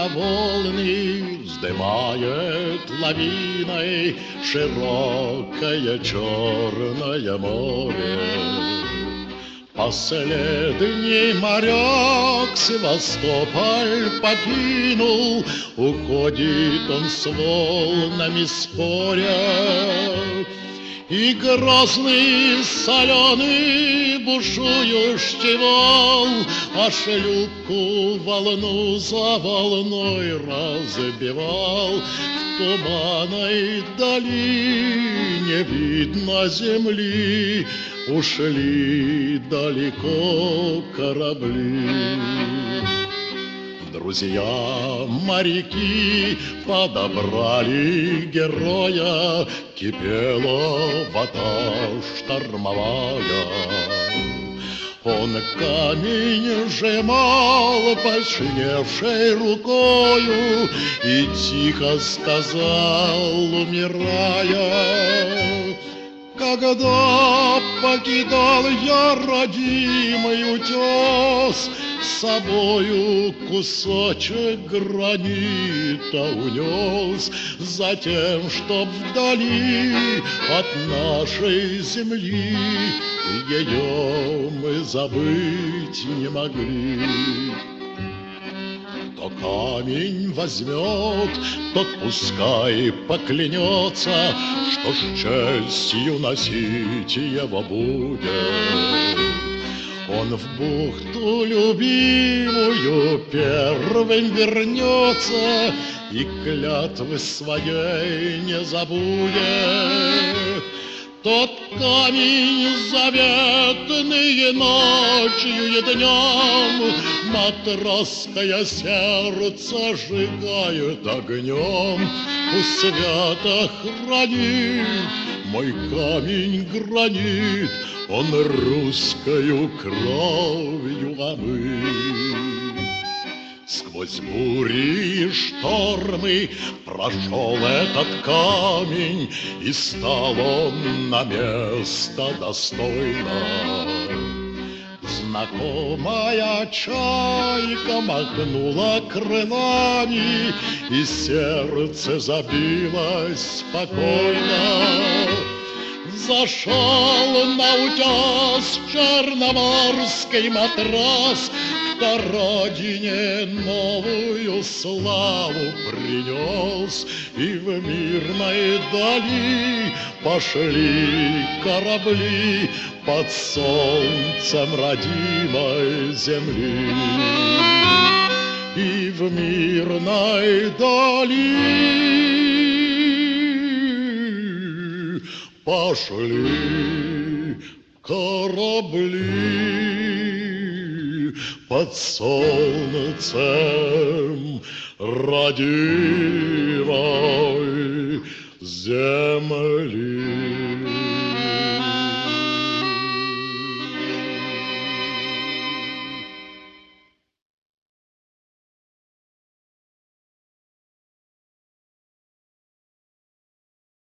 на волны вздымает лавиной широкое Черное море. Последний моряк Севастополь покинул, уходит он с волнами споря. И грозный соленый бушующий вал, а шлюпку волну за волной разбивал. В туманной долине видно земли, ушли далеко корабли. Друзья моряки подобрали героя, кипела вода штормовая. Он камень сжимал посиневшей рукою и тихо сказал, умирая: когда покидал я родимый утес, с собою кусочек гранита унес, затем, чтоб вдали от нашей земли ее мы забыть не могли. Кто камень возьмет, тот пускай поклянется, что с честью носить его будет. Он в бухту любимую первым вернется и клятвы своей не забудет. Тот камень заветный ночью и днем матросское сердце сжигает огнем. Пусть свято хранит мой камень гранит, он русскою кровью омыт. Сквозь бури и штормы прошел этот камень, и стал он на место достойно. Знакомая чайка махнула крылами, и сердце забилось спокойно. Зашел на утес черноморский матрос, кто родине новую славу принес. И в мирной дали пошли корабли под солнцем родимой земли. И в мирной дали пошли корабли под солнцем родимой земли.